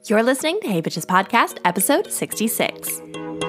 You're listening to Hey Bitches Podcast, episode 66.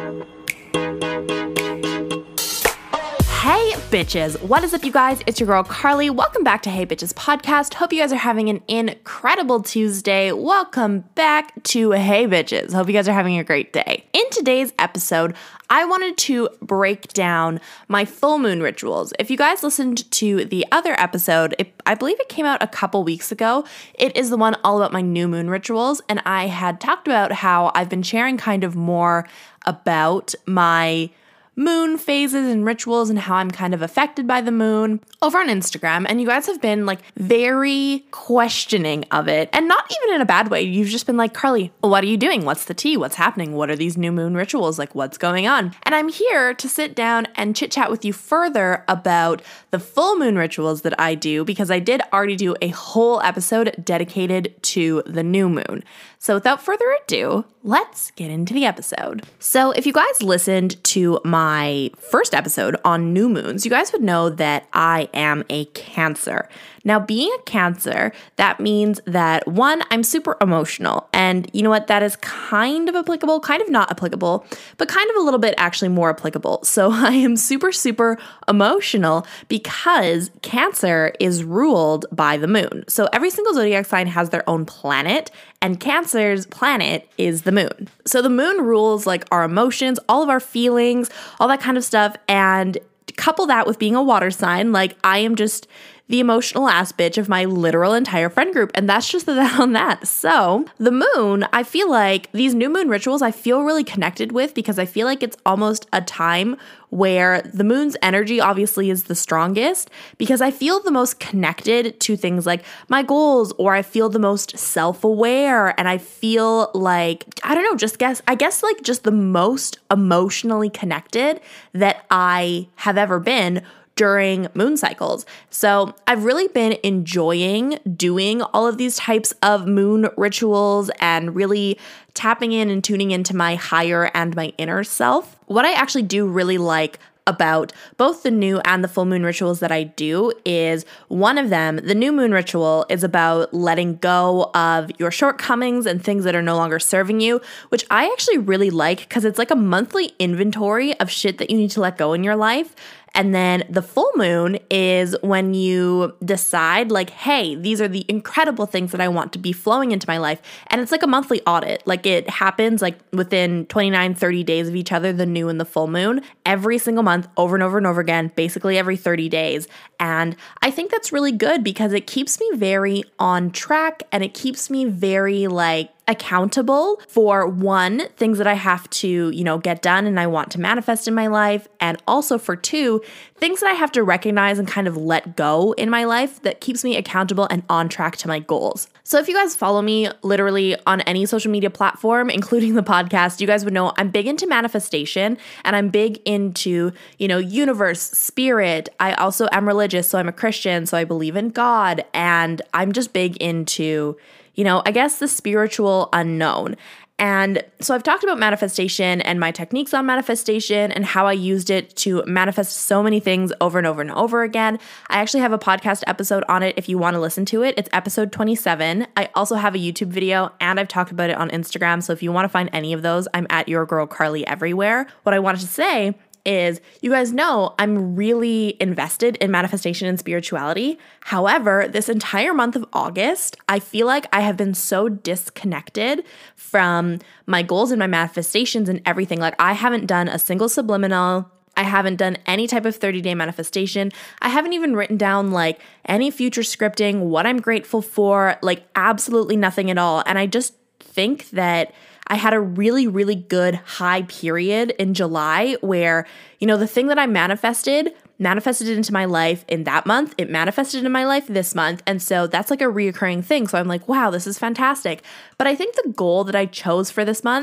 Hey bitches, what is up you guys? It's your girl Carly. Welcome back to Hey Bitches Podcast. Hope you guys are having an incredible Tuesday. Welcome back to Hey Bitches. Hope you guys are having a great day. In today's episode, I wanted to break down my full moon rituals. If you guys listened to the other episode, I believe it came out a couple weeks ago. It is the one all about my new moon rituals, and I had talked about how I've been sharing kind of more about my moon phases and rituals and how I'm kind of affected by the moon over on Instagram. And you guys have been like very questioning of it, and not even in a bad way. You've just been like, Carly, what are you doing? What's the tea? What's happening? What are these new moon rituals? Like, what's going on? And I'm here to sit down and chit chat with you further about the full moon rituals that I do, because I did already do a whole episode dedicated to the new moon. So without further ado, let's get into the episode. So if you guys listened to my first episode on new moons, you guys would know that I am a Cancer. Now, being a Cancer, that means that one, I'm super emotional. And you know what? That is kind of applicable, kind of not applicable, but kind of a little bit actually more applicable. So I am super, super emotional because Cancer is ruled by the moon. So every single zodiac sign has their own planet, and Cancer's planet is the moon. So the moon rules like our emotions, all of our feelings, all that kind of stuff. And couple that with being a water sign, like I am just the emotional ass bitch of my literal entire friend group. And that's just that on that. So the moon, I feel like these new moon rituals, I feel really connected with, because I feel like it's almost a time where the moon's energy obviously is the strongest, because I feel the most connected to things like my goals, or I feel the most self-aware, and I feel like, I don't know, I guess like just the most emotionally connected that I have ever been during moon cycles. So I've really been enjoying doing all of these types of moon rituals and really tapping in and tuning into my higher and my inner self. What I actually do really like about both the new and the full moon rituals that I do is, one of them, the new moon ritual, is about letting go of your shortcomings and things that are no longer serving you, which I actually really like, because it's like a monthly inventory of shit that you need to let go in your life. And then the full moon is when you decide like, hey, these are the incredible things that I want to be flowing into my life. And it's like a monthly audit. Like it happens like within 29, 30 days of each other, the new and the full moon, every single month, over and over and over again, basically every 30 days. And I think that's really good, because it keeps me very on track, and it keeps me very like accountable for, one, things that I have to, get done and I want to manifest in my life, and also for two, things that I have to recognize and kind of let go in my life that keeps me accountable and on track to my goals. So if you guys follow me literally on any social media platform, including the podcast, you guys would know I'm big into manifestation, and I'm big into, universe, spirit. I also am religious, so I'm a Christian, so I believe in God, and I'm just big into I guess the spiritual unknown. And so I've talked about manifestation and my techniques on manifestation and how I used it to manifest so many things over and over and over again. I actually have a podcast episode on it if you want to listen to it. It's episode 27. I also have a YouTube video, and I've talked about it on Instagram. So if you want to find any of those, I'm at Your Girl Carly everywhere. What I wanted to say is, you guys know I'm really invested in manifestation and spirituality. However, this entire month of August, I feel like I have been so disconnected from my goals and my manifestations and everything. Like, I haven't done a single subliminal. I haven't done any type of 30-day manifestation. I haven't even written down like any future scripting, what I'm grateful for, like absolutely nothing at all. And I just think that I had a really, really good high period in July where, the thing that I manifested into my life in that month, it manifested in my life this month. And so that's like a reoccurring thing. So I'm like, wow, this is fantastic. But I think the goal that I chose for this month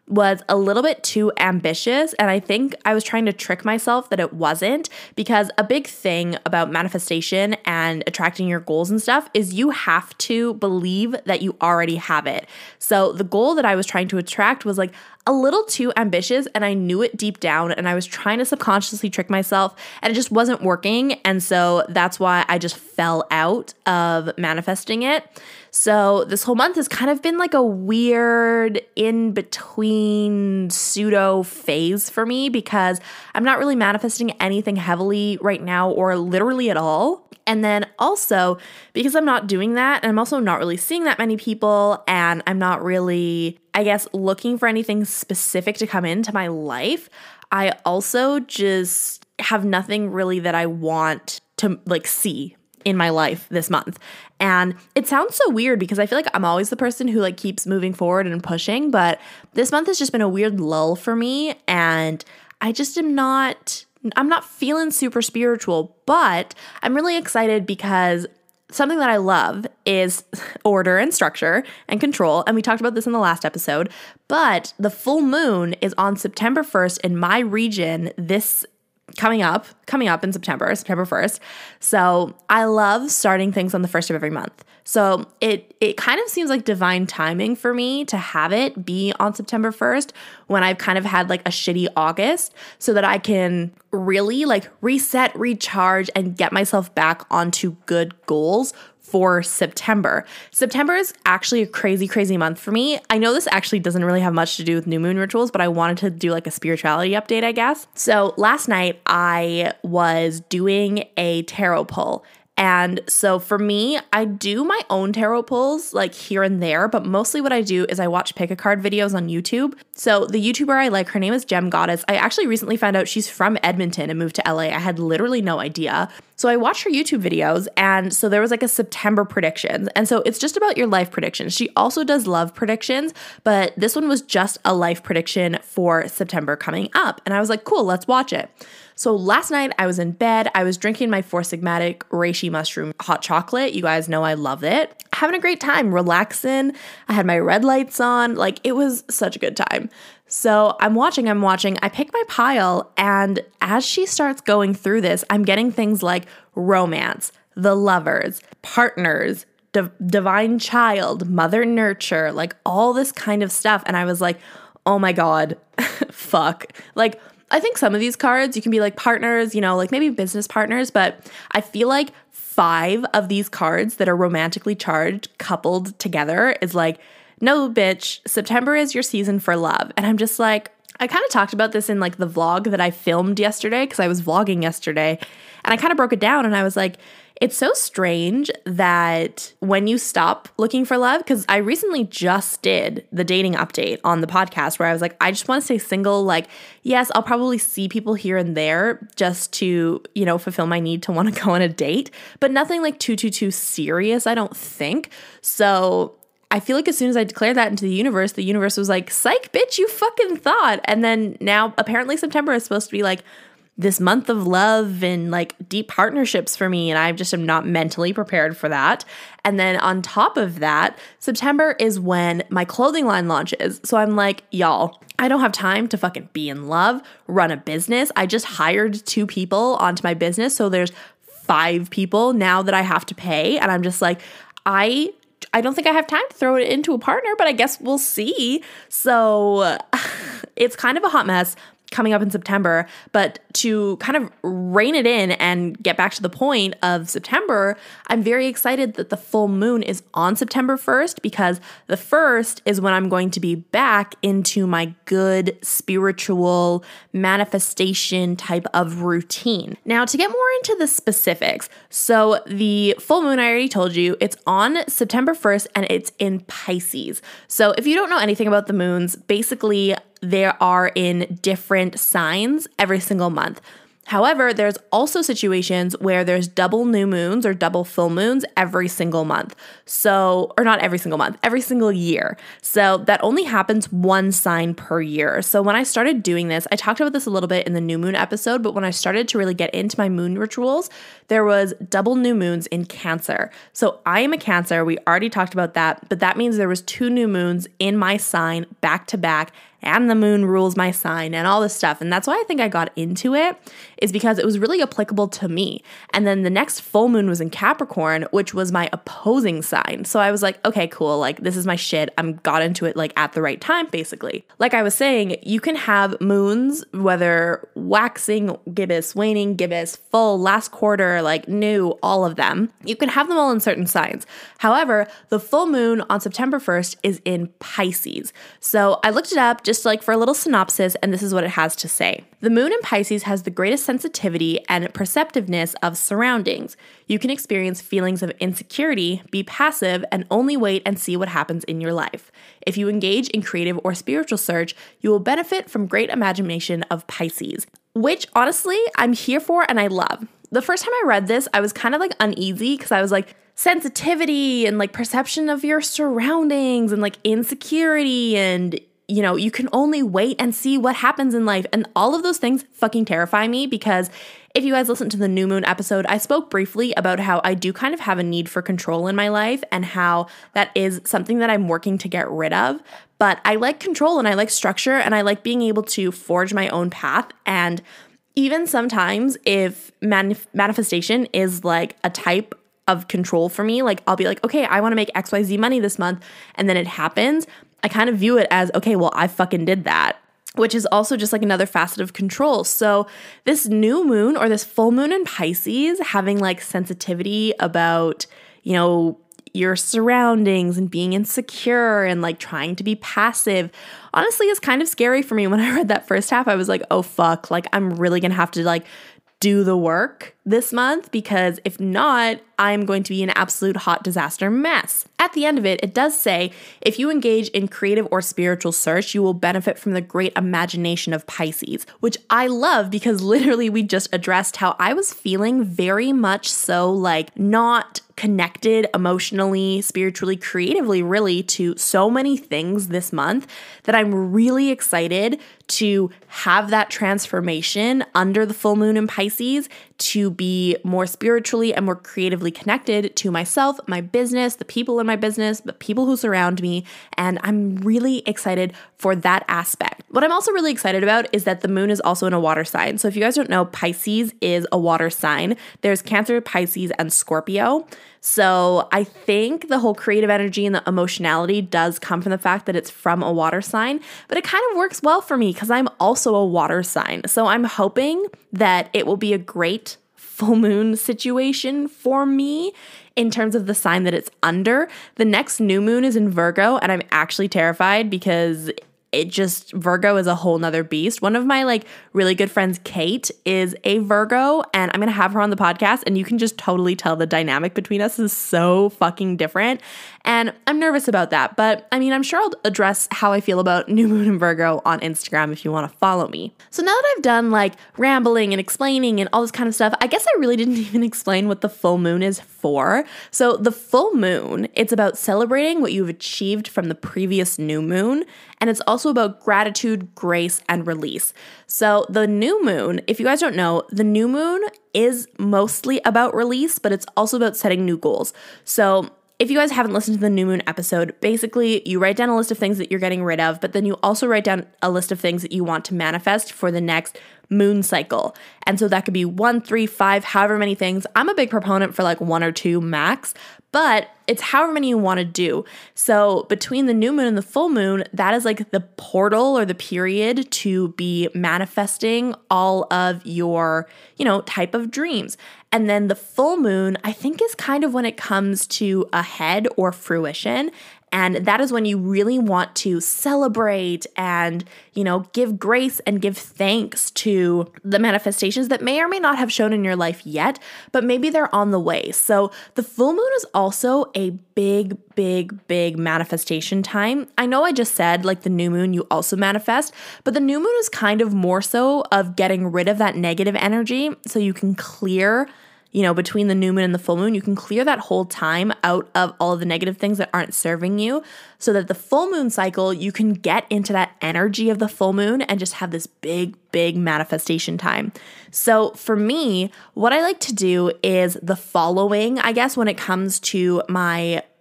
was a little bit too ambitious. And I think I was trying to trick myself that it wasn't, because a big thing about manifestation and attracting your goals and stuff is you have to believe that you already have it. So the goal that I was trying to attract was like a little too ambitious, and I knew it deep down, and I was trying to subconsciously trick myself, and it just wasn't working. And so that's why I just fell out of manifesting it. So this whole month has kind of been like a weird in-between pseudo phase for me, because I'm not really manifesting anything heavily right now, or literally at all. And then also, because I'm not doing that, and I'm also not really seeing that many people, and I'm not really, I guess, looking for anything specific to come into my life, I also just have nothing really that I want to like see in my life this month. And it sounds so weird, because I feel like I'm always the person who like keeps moving forward and pushing, but this month has just been a weird lull for me, and I just I'm not feeling super spiritual, but I'm really excited because something that I love is order and structure and control. And we talked about this in the last episode, but the full moon is on September 1st in my region this coming up in September 1st. So I love starting things on the 1st of every month. So it kind of seems like divine timing for me to have it be on September 1st when I've kind of had like a shitty August, so that I can really like reset, recharge, and get myself back onto good goals for September. September is actually a crazy, crazy month for me. I know this actually doesn't really have much to do with new moon rituals, but I wanted to do like a spirituality update, I guess. So last night I was doing a tarot pull. And so for me, I do my own tarot pulls like here and there, but mostly what I do is I watch pick a card videos on YouTube. So the YouTuber I like, her name is Gem Goddess. I actually recently found out she's from Edmonton and moved to LA. I had literally no idea. So I watched her YouTube videos, and so there was like a September predictions. And so it's just about your life predictions. She also does love predictions, but this one was just a life prediction for September coming up. And I was like, cool, let's watch it. So last night I was in bed, I was drinking my Four Sigmatic Reishi mushroom hot chocolate. You guys know I love it. Having a great time, relaxing. I had my red lights on. Like, it was such a good time. So I'm watching. I pick my pile, and as she starts going through this, I'm getting things like romance, the lovers, partners, divine child, mother nurture, like all this kind of stuff. And I was like, oh my God, fuck. Like, I think some of these cards, you can be like partners, you know, like maybe business partners, but I feel like 5 of these cards that are romantically charged, coupled together, is like, no, bitch, September is your season for love. And I'm just like, I kind of talked about this in like the vlog that I filmed yesterday, because I was vlogging yesterday, and I kind of broke it down, and I was like, it's so strange that when you stop looking for love, because I recently just did the dating update on the podcast where I was like, I just want to stay single. Like, yes, I'll probably see people here and there just to, you know, fulfill my need to want to go on a date, but nothing like too serious, I don't think. So I feel like as soon as I declared that into the universe was like, psych, bitch, you fucking thought. And then now apparently September is supposed to be like this month of love and like deep partnerships for me, and I just am not mentally prepared for that. And then on top of that, September is when my clothing line launches. So I'm like, y'all, I don't have time to fucking be in love, run a business. I just hired 2 people onto my business, so there's 5 people now that I have to pay, and I'm just like, I don't think I have time to throw it into a partner, but I guess we'll see. So it's kind of a hot mess coming up in September, but to kind of rein it in and get back to the point of September, I'm very excited that the full moon is on September 1st, because the 1st is when I'm going to be back into my good spiritual manifestation type of routine. Now, to get more into the specifics, so the full moon, I already told you, it's on September 1st and it's in Pisces. So if you don't know anything about the moons, basically they are in different signs every single month. However, there's also situations where there's double new moons or double full moons every single month. So, or not every single month, every single year. So that only happens 1 sign per year. So when I started doing this, I talked about this a little bit in the new moon episode, but when I started to really get into my moon rituals, there was double new moons in Cancer. So I am a Cancer. We already talked about that, but that means there was 2 new moons in my sign back to back, and the moon rules my sign and all this stuff. And that's why I think I got into it, is because it was really applicable to me. And then the next full moon was in Capricorn, which was my opposing sign. So I was like, okay, cool. Like, this is my shit. I'm got into it like at the right time, basically. Like I was saying, you can have moons, whether waxing gibbous, waning gibbous, full, last quarter, like new, all of them. You can have them all in certain signs. However, the full moon on September 1st is in Pisces. So I looked it up just like for a little synopsis, and this is what it has to say. The moon in Pisces has the greatest sensitivity and perceptiveness of surroundings. You can experience feelings of insecurity, be passive, and only wait and see what happens in your life. If you engage in creative or spiritual search, you will benefit from great imagination of Pisces, which honestly, I'm here for and I love. The first time I read this, I was kind of like uneasy because I was like, sensitivity and like perception of your surroundings and like insecurity and, you know, you can only wait and see what happens in life. And all of those things fucking terrify me, because if you guys listen to the new moon episode, I spoke briefly about how I do kind of have a need for control in my life and how that is something that I'm working to get rid of. But I like control and I like structure and I like being able to forge my own path. And even sometimes if manifestation is like a type of control for me, like I'll be like, okay, I want to make XYZ money this month, and then it happens, I kind of view it as, okay, well, I fucking did that, which is also just like another facet of control. So this new moon or this full moon in Pisces having like sensitivity about, you know, your surroundings and being insecure and like trying to be passive, honestly is kind of scary for me. When I read that first half, I was like, oh fuck, like I'm really gonna have to like do the work this month, because if not, I'm going to be an absolute hot disaster mess. At the end of it, it does say, if you engage in creative or spiritual search, you will benefit from the great imagination of Pisces, which I love because literally we just addressed how I was feeling very much so like not connected emotionally, spiritually, creatively, really to so many things this month that I'm really excited to have that transformation under the full moon in Pisces to be more spiritually and more creatively connected to myself, my business, the people in my business, the people who surround me. And I'm really excited for that aspect. What I'm also really excited about is that the moon is also in a water sign. So if you guys don't know, Pisces is a water sign. There's Cancer, Pisces, and Scorpio. So I think the whole creative energy and the emotionality does come from the fact that it's from a water sign, but it kind of works well for me because I'm also a water sign. So I'm hoping that it will be a great full moon situation for me in terms of the sign that it's under. The next new moon is in Virgo, and I'm actually terrified because Virgo is a whole nother beast. One of my like really good friends, Kate, is a Virgo, and I'm going to have her on the podcast, and you can just totally tell the dynamic between us is so fucking different. And I'm nervous about that. But I mean, I'm sure I'll address how I feel about new moon and Virgo on Instagram if you want to follow me. So now that I've done like rambling and explaining and all this kind of stuff, I guess I really didn't even explain what the full moon is for. So the full moon, it's about celebrating what you've achieved from the previous new moon. And it's also about gratitude, grace, and release. So the new moon, if you guys don't know, the new moon is mostly about release, but it's also about setting new goals. So if you guys haven't listened to the new moon episode, basically you write down a list of things that you're getting rid of, but then you also write down a list of things that you want to manifest for the next moon cycle. And so that could be 1, 3, 5, however many things. I'm a big proponent for like 1 or 2 max, but it's however many you want to do. So between the new moon and the full moon, that is like the portal or the period to be manifesting all of your, type of dreams. And then the full moon, I think, is kind of when it comes to a head or fruition. And that is when you really want to celebrate and, give grace and give thanks to the manifestations that may or may not have shown in your life yet, but maybe they're on the way. So the full moon is also a big, big, big manifestation time. I know I just said like the new moon, you also manifest, but the new moon is kind of more so of getting rid of that negative energy so you can clear between the new moon and the full moon, you can clear that whole time out of all of the negative things that aren't serving you so that the full moon cycle, you can get into that energy of the full moon and just have this big, big manifestation time. So for me, what I like to do is the following, I guess, when it comes to my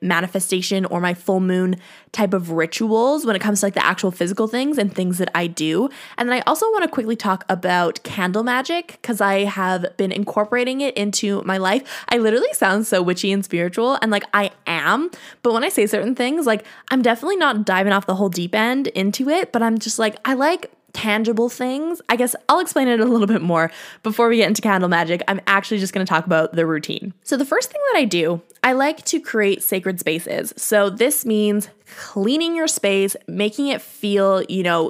manifestation or my full moon type of rituals when it comes to like the actual physical things and things that I do. And then I also want to quickly talk about candle magic because I have been incorporating it into my life. I literally sound so witchy and spiritual, and like I am, but when I say certain things, like I'm definitely not diving off the whole deep end into it, but I'm just like, I like tangible things. I guess I'll explain it a little bit more before we get into candle magic. I'm actually just going to talk about the routine. So the first thing that I do, I like to create sacred spaces. So this means cleaning your space, making it feel,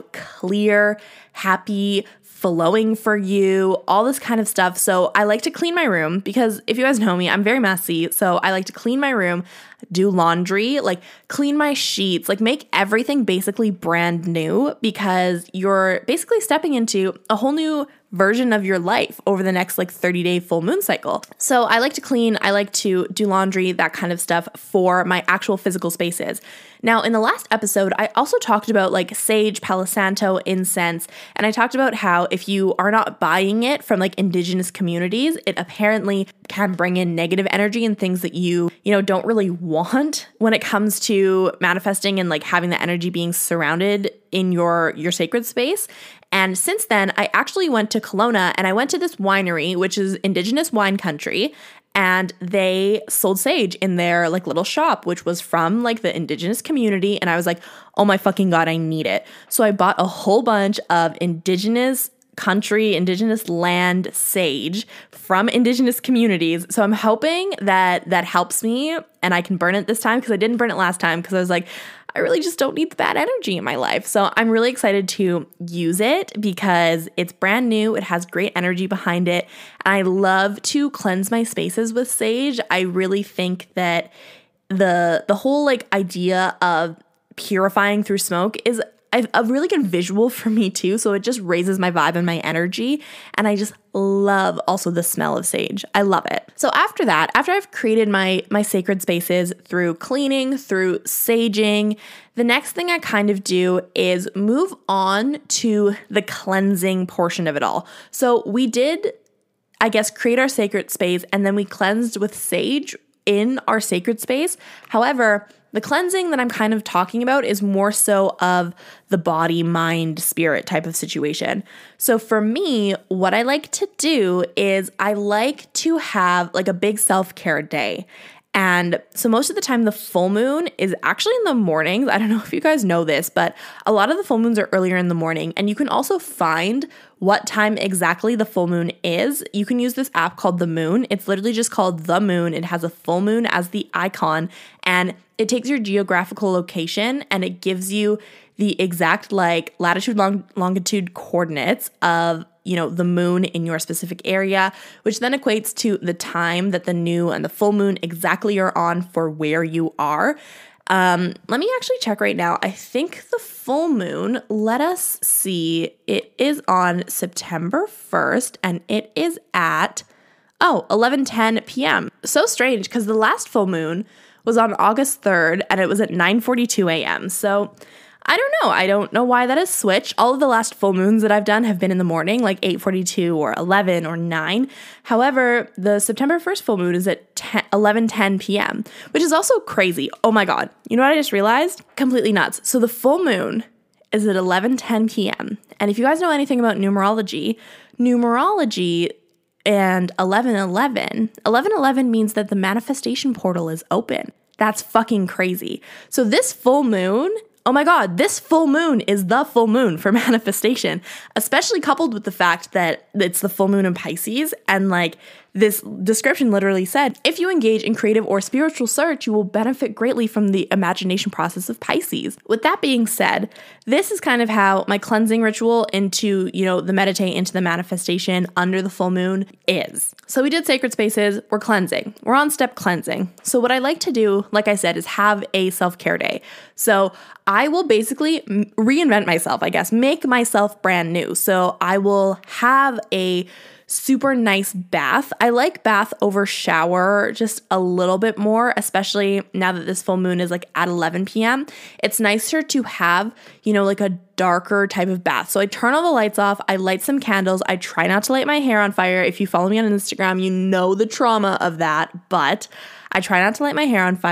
clear, happy, flowing for you, all this kind of stuff. So I like to clean my room because if you guys know me, I'm very messy. So I like to clean my room, do laundry, like clean my sheets, like make everything basically brand new because you're basically stepping into a whole new version of your life over the next like 30-day full moon cycle. So I like to clean, I like to do laundry, that kind of stuff for my actual physical spaces. Now, in the last episode, I also talked about like sage, Palo Santo, incense, and I talked about how if you are not buying it from like indigenous communities, it apparently can bring in negative energy and things that you don't really want when it comes to manifesting and like having the energy being surrounded in your sacred space. And since then, I actually went to Kelowna and I went to this winery, which is indigenous wine country, and they sold sage in their like little shop, which was from like the indigenous community. And I was like, oh my fucking God, I need it. So I bought a whole bunch of indigenous country, indigenous land sage from indigenous communities. So I'm hoping that that helps me and I can burn it this time because I didn't burn it last time because I was like, I really just don't need the bad energy in my life. So I'm really excited to use it because it's brand new. It has great energy behind it. And I love to cleanse my spaces with sage. I really think that the whole like idea of purifying through smoke is a really good visual for me too. So it just raises my vibe and my energy. And I just love also the smell of sage. I love it. So after that, after I've created my sacred spaces through cleaning, through saging, the next thing I kind of do is move on to the cleansing portion of it all. So we did, I guess, create our sacred space and then we cleansed with sage in our sacred space. However, the cleansing that I'm kind of talking about is more so of the body, mind, spirit type of situation. So for me, what I like to do is I like to have like a big self-care day. And so most of the time, the full moon is actually in the mornings. I don't know if you guys know this, but a lot of the full moons are earlier in the morning. And you can also find what time exactly the full moon is. You can use this app called The Moon. It's literally just called The Moon. It has a full moon as the icon, and it takes your geographical location and it gives you the exact like latitude, longitude coordinates of the moon in your specific area, which then equates to the time that the new and the full moon exactly are on for where you are. Let me actually check right now. I think the full moon, let us see, it is on September 1st and it is at, 11:10 p.m. So strange because the last full moon was on August 3rd and it was at 9:42 a.m. So I don't know. I don't know why that is switched. All of the last full moons that I've done have been in the morning, like 8:42 or 11 or 9. However, the September 1st full moon is at 11:10 p.m., which is also crazy. Oh my God. You know what I just realized? Completely nuts. So the full moon is at 11:10 p.m. And if you guys know anything about numerology and 11:11 means that the manifestation portal is open. That's fucking crazy. So this full moon, oh my God, this full moon is the full moon for manifestation, especially coupled with the fact that it's the full moon in Pisces. And like this description literally said, if you engage in creative or spiritual search, you will benefit greatly from the imagination process of Pisces. With that being said, this is kind of how my cleansing ritual into, the meditate into the manifestation under the full moon is. So we did sacred spaces, we're cleansing. We're on step cleansing. So what I like to do, like I said, is have a self-care day. So I will basically reinvent myself, I guess, make myself brand new. So I will have a super nice bath. I like bath over shower just a little bit more, especially now that this full moon is like at 11 p.m. It's nicer to have, like a darker type of bath. So I turn all the lights off. I light some candles. I try not to light my hair on fire. If you follow me on Instagram, you know the trauma of that, but I try not to light my hair on fire.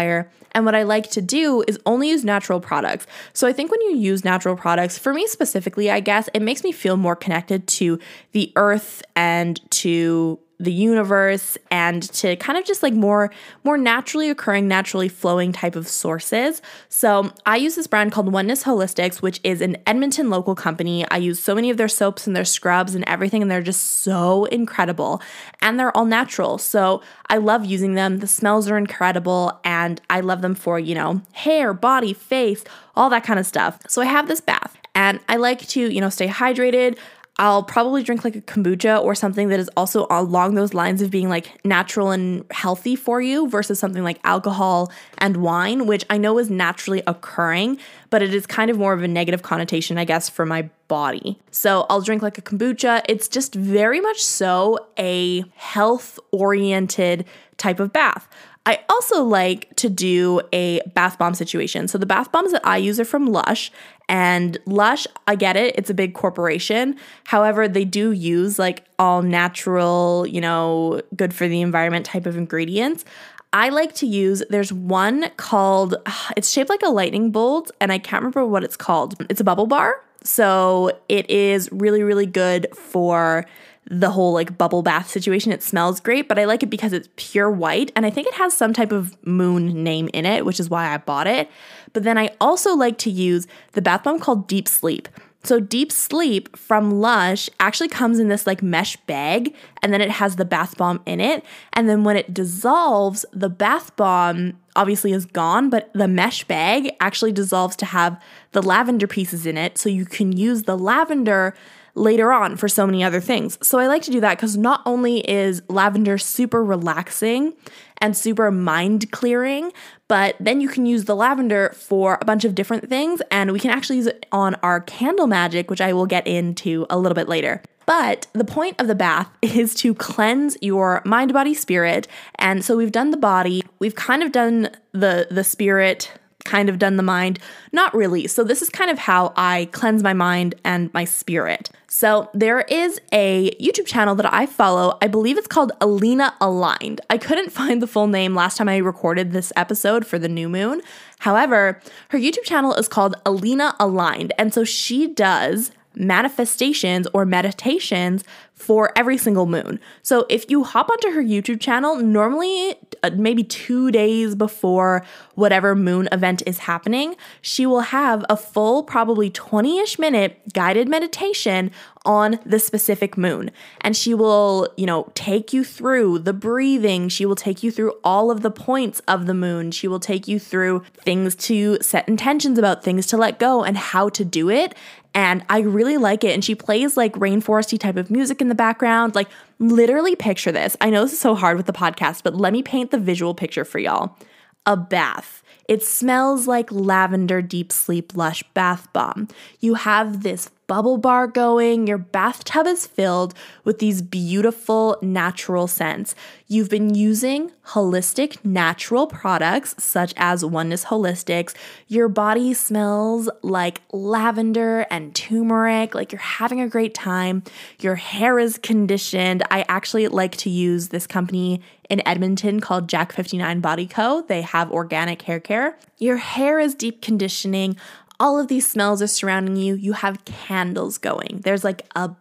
And what I like to do is only use natural products. So I think when you use natural products, for me specifically, I guess, it makes me feel more connected to the earth and to the universe and to kind of just like more naturally occurring, naturally flowing type of sources. So I use this brand called Oneness Holistics, which is an Edmonton local company. I use so many of their soaps and their scrubs and everything, and they're just so incredible. And they're all natural. So I love using them. The smells are incredible, and I love them for, hair, body, face, all that kind of stuff. So I have this bath, and I like to, stay hydrated. I'll probably drink like a kombucha or something that is also along those lines of being like natural and healthy for you versus something like alcohol and wine, which I know is naturally occurring, but it is kind of more of a negative connotation, I guess, for my body. So I'll drink like a kombucha. It's just very much so a health-oriented type of bath. I also like to do a bath bomb situation. So the bath bombs that I use are from Lush, and Lush, I get it, it's a big corporation. However, they do use like all natural, good for the environment type of ingredients. I like to use, there's one called, it's shaped like a lightning bolt, and I can't remember what it's called. It's a bubble bar. So it is really, really good for the whole like bubble bath situation. It smells great, but I like it because it's pure white, and I think it has some type of moon name in it, which is why I bought it. But then I also like to use the bath bomb called Deep Sleep. So Deep Sleep from Lush actually comes in this like mesh bag, and then it has the bath bomb in it. And then when it dissolves, the bath bomb obviously is gone, but the mesh bag actually dissolves to have the lavender pieces in it. So you can use the lavender later on for so many other things. So I like to do that because not only is lavender super relaxing and super mind clearing, but then you can use the lavender for a bunch of different things, and we can actually use it on our candle magic, which I will get into a little bit later. But the point of the bath is to cleanse your mind, body, spirit. And so we've done the body, we've kind of done the spirit, kind of done the mind, not really. So this is kind of how I cleanse my mind and my spirit. So there is a YouTube channel that I follow. I believe it's called Alina Aligned. I couldn't find the full name last time I recorded this episode for the new moon. However, her YouTube channel is called Alina Aligned. And so she does manifestations or meditations for every single moon. So if you hop onto her YouTube channel, normally maybe 2 days before whatever moon event is happening, she will have a full, probably 20-ish minute guided meditation on the specific moon. And she will, take you through the breathing. She will take you through all of the points of the moon. She will take you through things to set intentions about, things to let go, and how to do it. And I really like it. And she plays like rainforesty type of music in the background. Like literally picture this. I know this is so hard with the podcast, but let me paint the visual picture for y'all. A bath. It smells like lavender Deep Sleep Lush bath bomb. You have this bubble bar going. Your bathtub is filled with these beautiful natural scents. You've been using holistic natural products such as Oneness Holistics. Your body smells like lavender and turmeric, like you're having a great time. Your hair is conditioned. I actually like to use this company in Edmonton called Jack 59 Body Co. They have organic hair care. Your hair is deep conditioning. All of these smells are surrounding you. You have candles going. There's like a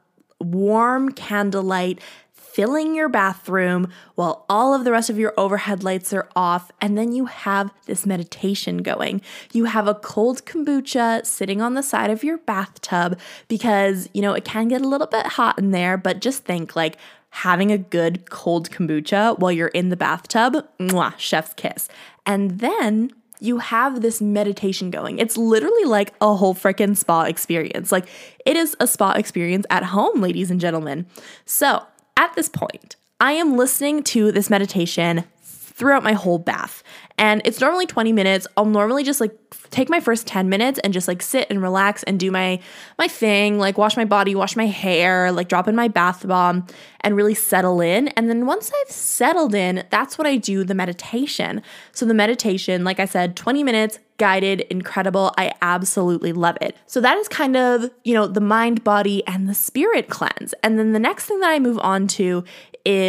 warm candlelight filling your bathroom while all of the rest of your overhead lights are off. And then you have this meditation going. You have a cold kombucha sitting on the side of your bathtub because, it can get a little bit hot in there, but just think like having a good cold kombucha while you're in the bathtub, mwah, chef's kiss. And then you have this meditation going. It's literally like a whole freaking spa experience. Like it is a spa experience at home, ladies and gentlemen. So at this point, I am listening to this meditation throughout my whole bath. And it's normally 20 minutes. I'll normally just like take my first 10 minutes and just like sit and relax and do my thing, like wash my body, wash my hair, like drop in my bath bomb and really settle in. And then once I've settled in, that's what I do the meditation. So the meditation, like I said, 20 minutes, guided, incredible. I absolutely love it. So that is kind of, the mind, body, and the spirit cleanse. And then the next thing that I move on to is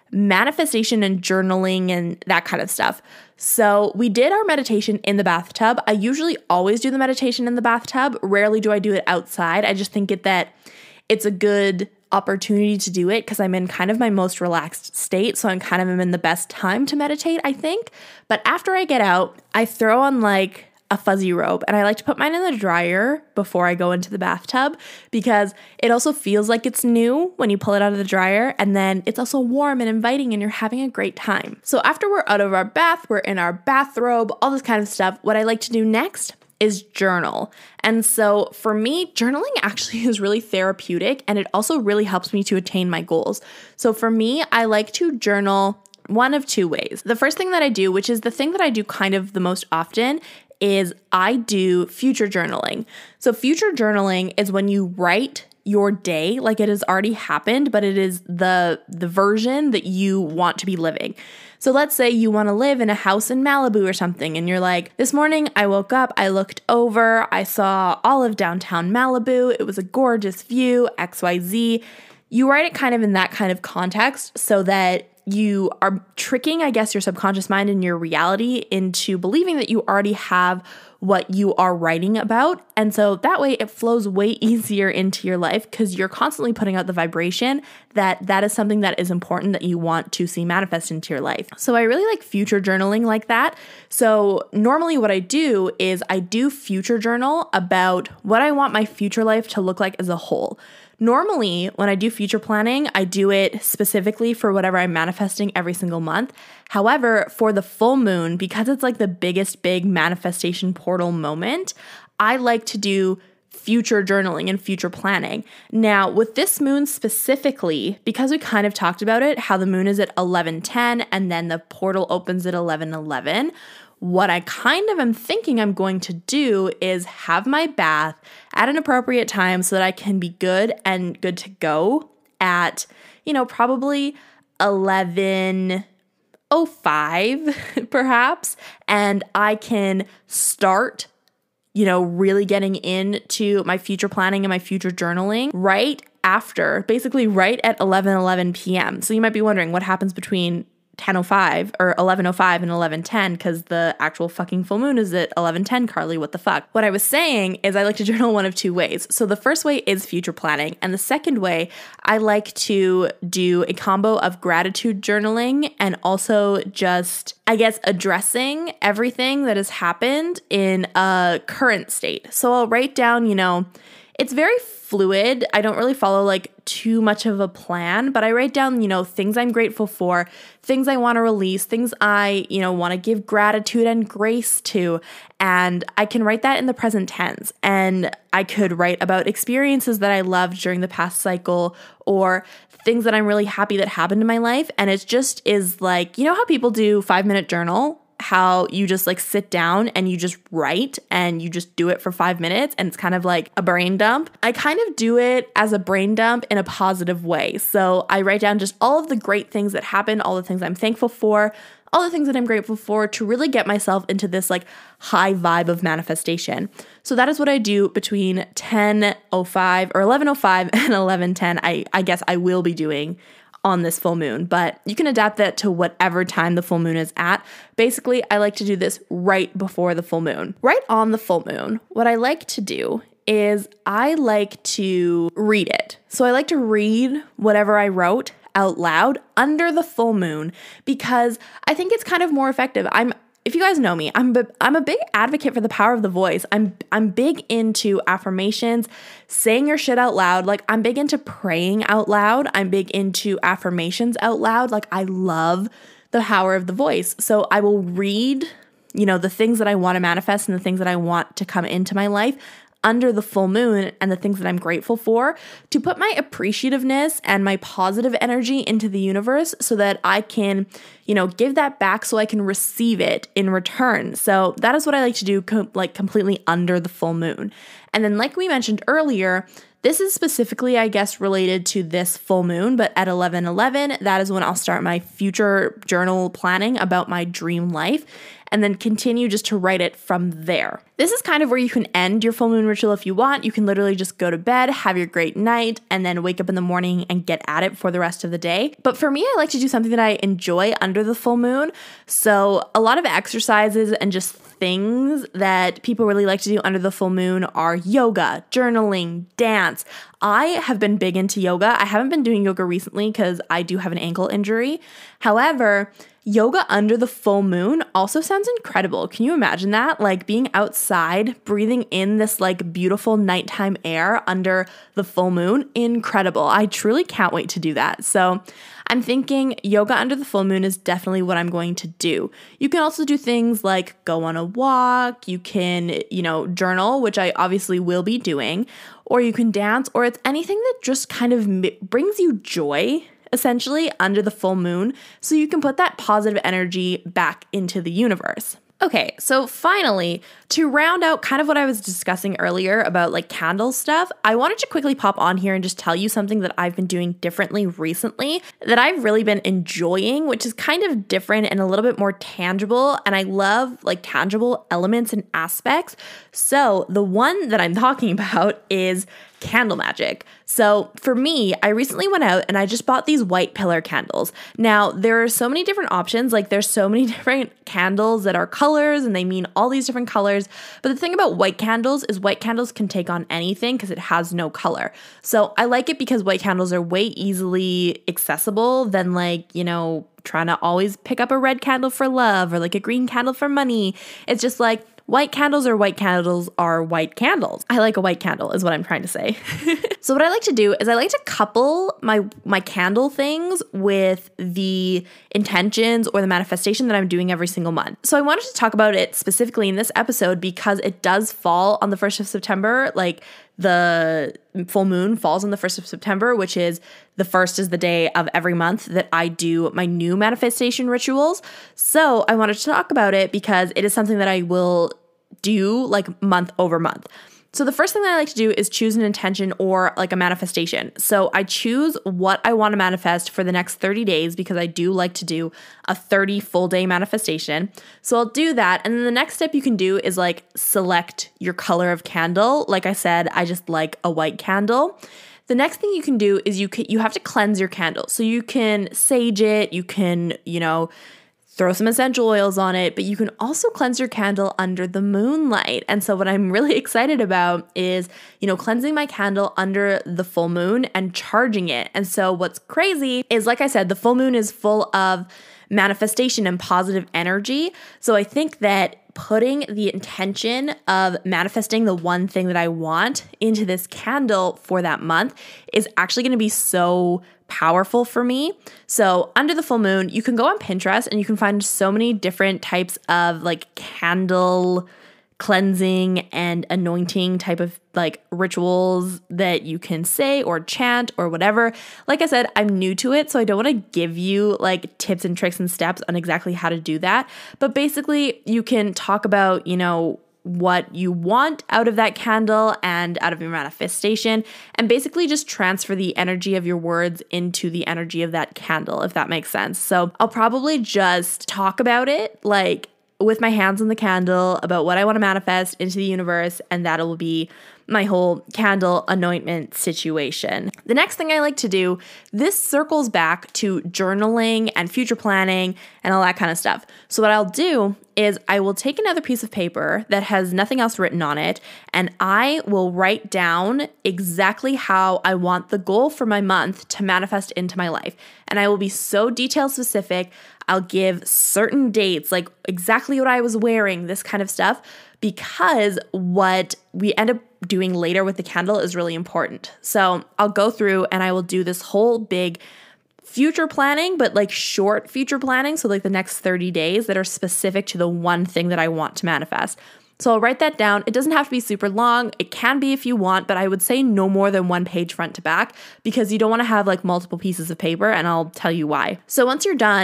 manifestation and journaling and that kind of stuff. So we did our meditation in the bathtub. I usually always do the meditation in the bathtub. Rarely do I do it outside. I just think that it's a good opportunity to do it because I'm in kind of my most relaxed state. So I'm kind of in the best time to meditate, I think. But after I get out, I throw on like a fuzzy robe, and I like to put mine in the dryer before I go into the bathtub because it also feels like it's new when you pull it out of the dryer, and then it's also warm and inviting and you're having a great time. So after we're out of our bath, we're in our bathrobe, all this kind of stuff, what I like to do next is journal. And so for me, journaling actually is really therapeutic, and it also really helps me to attain my goals. So for me, I like to journal one of two ways. The first thing that I do, which is the thing that I do kind of the most often, is I do future journaling. So future journaling is when you write your day like it has already happened, but it is the version that you want to be living. So let's say you want to live in a house in Malibu or something, and you're like, this morning I woke up, I looked over, I saw all of downtown Malibu, it was a gorgeous view, XYZ. You write it kind of in that kind of context so that you are tricking, I guess, your subconscious mind and your reality into believing that you already have what you are writing about. And so that way it flows way easier into your life because you're constantly putting out the vibration that is something that is important that you want to see manifest into your life. So I really like future journaling like that. So normally what I do is I do future journal about what I want my future life to look like as a whole. Normally, when I do future planning, I do it specifically for whatever I'm manifesting every single month. However, for the full moon, because it's like the biggest big manifestation portal moment, I like to do future journaling and future planning. Now, with this moon specifically, because we kind of talked about it, how the moon is at 11:10 and then the portal opens at 11:11, what I kind of am thinking I'm going to do is have my bath at an appropriate time so that I can be good and good to go at, probably 11:05 perhaps, and I can start really getting into my future planning and my future journaling right after, basically right at 11:11 p.m. So you might be wondering what happens between 10:05 or 11:05 and 11:10 because the actual fucking full moon is at 11:10, Carly, what the fuck? What I was saying is I like to journal one of two ways. So the first way is future planning, and the second way, I like to do a combo of gratitude journaling and also just, I guess, addressing everything that has happened in a current state. So I'll write down, it's very fluid. I don't really follow like too much of a plan, but I write down, things I'm grateful for, things I want to release, things I, want to give gratitude and grace to. And I can write that in the present tense. And I could write about experiences that I loved during the past cycle or things that I'm really happy that happened in my life. And it just is like, how people do 5-minute journal? How you just like sit down and you just write and you just do it for 5 minutes and it's kind of like a brain dump. I kind of do it as a brain dump in a positive way. So I write down just all of the great things that happened, all the things I'm thankful for, all the things that I'm grateful for to really get myself into this like high vibe of manifestation. So that is what I do between 10:05 or 11:05 and 11:10. I guess I will be doing on this full moon, but you can adapt that to whatever time the full moon is at. Basically, I like to do this right before the full moon. Right on the full moon, what I like to do is I like to read it. So I like to read whatever I wrote out loud under the full moon because I think it's kind of more effective. If you guys know me, I'm a big advocate for the power of the voice. I'm big into affirmations, saying your shit out loud. Like I'm big into praying out loud. I'm big into affirmations out loud. Like I love the power of the voice. So I will read, the things that I want to manifest and the things that I want to come into my life under the full moon and the things that I'm grateful for to put my appreciativeness and my positive energy into the universe so that I can, give that back so I can receive it in return. So that is what I like to do completely under the full moon. And then like we mentioned earlier, this is specifically, I guess, related to this full moon, but at 11/11, that is when I'll start my future journal planning about my dream life and then continue just to write it from there. This is kind of where you can end your full moon ritual if you want. You can literally just go to bed, have your great night, and then wake up in the morning and get at it for the rest of the day. But for me, I like to do something that I enjoy under the full moon. So a lot of exercises and just things that people really like to do under the full moon are yoga, journaling, dance. I have been big into yoga. I haven't been doing yoga recently because I do have an ankle injury. However, yoga under the full moon also sounds incredible. Can you imagine that? Like being outside, breathing in this like beautiful nighttime air under the full moon. Incredible. I truly can't wait to do that. So I'm thinking yoga under the full moon is definitely what I'm going to do. You can also do things like go on a walk. You can, journal, which I obviously will be doing, or you can dance, or it's anything that just kind of brings you joy, essentially, under the full moon, so you can put that positive energy back into the universe. Okay, so finally, to round out kind of what I was discussing earlier about like candle stuff, I wanted to quickly pop on here and just tell you something that I've been doing differently recently that I've really been enjoying, which is kind of different and a little bit more tangible. And I love like tangible elements and aspects. So the one that I'm talking about is candle magic. So for me, I recently went out and I just bought these white pillar candles. Now, there are so many different options. Like there's so many different candles that are colors and they mean all these different colors. But the thing about white candles is white candles can take on anything because it has no color. So I like it because white candles are way easily accessible than trying to always pick up a red candle for love or like a green candle for money. It's just like, white candles are white candles are white candles. I like a white candle is what I'm trying to say. So what I like to do is I like to couple my candle things with the intentions or the manifestation that I'm doing every single month. So I wanted to talk about it specifically in this episode because it does fall on the 1st of September. Like the full moon falls on the 1st of September, which is the 1st is the day of every month that I do my new manifestation rituals. So I wanted to talk about it because it is something that I will do like month over month. So the first thing that I like to do is choose an intention or like a manifestation. So I choose what I want to manifest for the next 30 days because I do like to do a 30 full day manifestation. So I'll do that. And then the next step you can do is like select your color of candle. Like I said, I just like a white candle. The next thing you can do is you have to cleanse your candle. So you can sage it, you can, throw some essential oils on it, but you can also cleanse your candle under the moonlight. And so what I'm really excited about is, cleansing my candle under the full moon and charging it. And so what's crazy is, like I said, the full moon is full of manifestation and positive energy. So I think that putting the intention of manifesting the one thing that I want into this candle for that month is actually going to be so powerful for me. So under the full moon, you can go on Pinterest and you can find so many different types of like candle cleansing and anointing type of like rituals that you can say or chant or whatever. Like I said, I'm new to it, so I don't want to give you like tips and tricks and steps on exactly how to do that. But basically, you can talk about, what you want out of that candle and out of your manifestation, and basically just transfer the energy of your words into the energy of that candle, if that makes sense. So I'll probably just talk about it like with my hands on the candle about what I want to manifest into the universe, and that will be my whole candle anointment situation. The next thing I like to do, this circles back to journaling and future planning and all that kind of stuff. So what I'll do is I will take another piece of paper that has nothing else written on it, and I will write down exactly how I want the goal for my month to manifest into my life. And I will be so detail specific. I'll give certain dates, like exactly what I was wearing, this kind of stuff, because what we end up doing later with the candle is really important. So I'll go through and I will do this whole big future planning, but like short future planning. So like the next 30 days that are specific to the one thing that I want to manifest. So I'll write that down. It doesn't have to be super long. It can be if you want, but I would say no more than 1 page front to back because you don't want to have like multiple pieces of paper, and I'll tell you why. So once you're done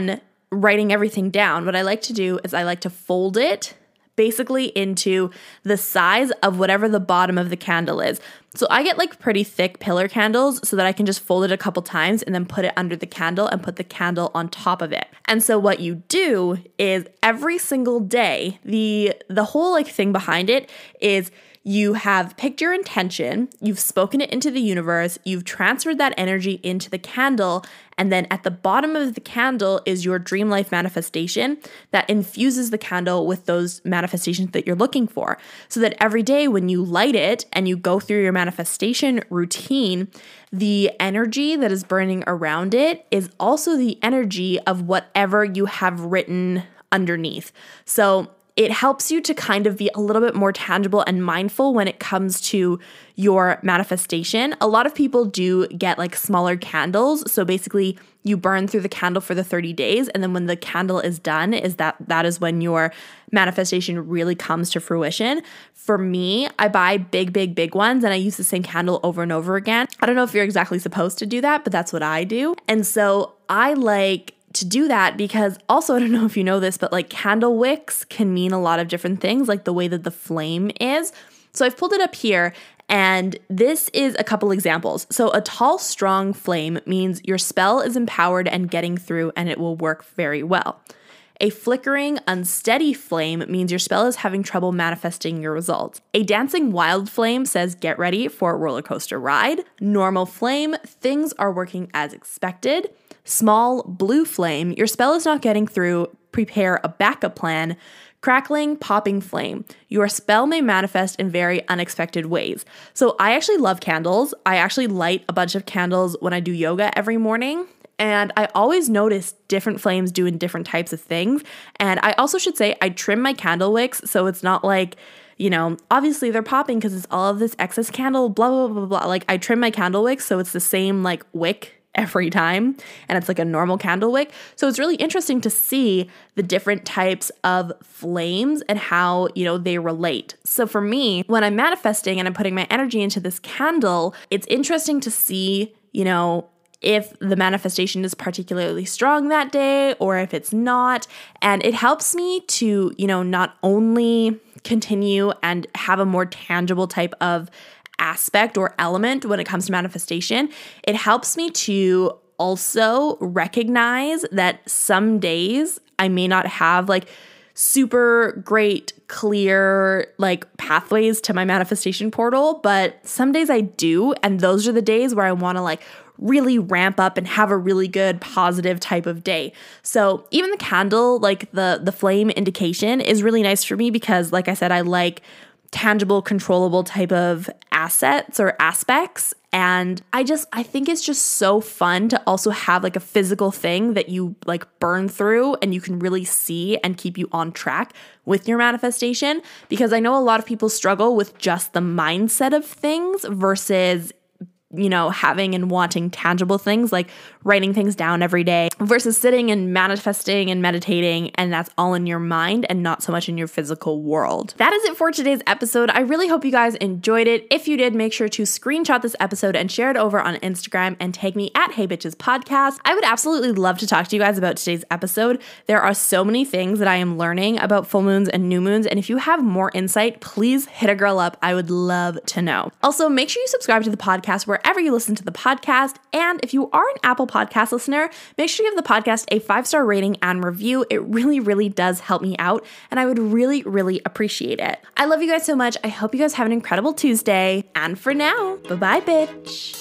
writing everything down, what I like to do is I like to fold it basically into the size of whatever the bottom of the candle is. So I get like pretty thick pillar candles so that I can just fold it a couple times and then put it under the candle and put the candle on top of it. And so what you do is every single day, the whole like thing behind it is you have picked your intention, you've spoken it into the universe, you've transferred that energy into the candle, and then at the bottom of the candle is your dream life manifestation that infuses the candle with those manifestations that you're looking for. So that every day when you light it and you go through your manifestation routine, the energy that is burning around it is also the energy of whatever you have written underneath. So it helps you to kind of be a little bit more tangible and mindful when it comes to your manifestation. A lot of people do get like smaller candles. So basically you burn through the candle for the 30 days. And then when the candle is done, that is when your manifestation really comes to fruition. For me, I buy big ones and I use the same candle over and over again. I don't know if you're exactly supposed to do that, but that's what I do. And so I like to do that because also, I don't know if you know this, but like candle wicks can mean a lot of different things, like the way that the flame is. So I've pulled it up here and this is a couple examples. So a tall, strong flame means your spell is empowered and getting through and it will work very well. A flickering, unsteady flame means your spell is having trouble manifesting your results. A dancing wild flame says get ready for a roller coaster ride. Normal flame, things are working as expected. Small blue flame, your spell is not getting through, prepare a backup plan. Crackling, popping flame, your spell may manifest in very unexpected ways. So I actually love candles. I actually light a bunch of candles when I do yoga every morning. And I always notice different flames doing different types of things. And I also should say I trim my candle wicks so it's not like, obviously they're popping because it's all of this excess candle, blah, blah, blah, blah. Like I trim my candle wicks so it's the same like wick every time and it's like a normal candle wick. So it's really interesting to see the different types of flames and how, they relate. So for me, when I'm manifesting and I'm putting my energy into this candle, it's interesting to see, if the manifestation is particularly strong that day or if it's not. And it helps me to, not only continue and have a more tangible type of aspect or element when it comes to manifestation, it helps me to also recognize that some days I may not have like super great, clear like pathways to my manifestation portal, but some days I do. And those are the days where I want to like really ramp up and have a really good positive type of day. So even the candle, like the flame indication is really nice for me because like I said, I like tangible, controllable type of assets or aspects. And I think it's just so fun to also have like a physical thing that you like burn through and you can really see and keep you on track with your manifestation. Because I know a lot of people struggle with just the mindset of things versus having and wanting tangible things like writing things down every day versus sitting and manifesting and meditating, and that's all in your mind and not so much in your physical world. That is it for today's episode. I really hope you guys enjoyed it. If you did, make sure to screenshot this episode and share it over on Instagram and tag me at Hey Bitches Podcast. I would absolutely love to talk to you guys about today's episode. There are so many things that I am learning about full moons and new moons, and if you have more insight, please hit a girl up. I would love to know. Also, make sure you subscribe to the podcast wherever you listen to the podcast. And if you are an Apple Podcast listener, make sure you give the podcast a 5-star rating and review. It really, really does help me out, and I would really, really appreciate it. I love you guys so much. I hope you guys have an incredible Tuesday. And for now, bye-bye, bitch.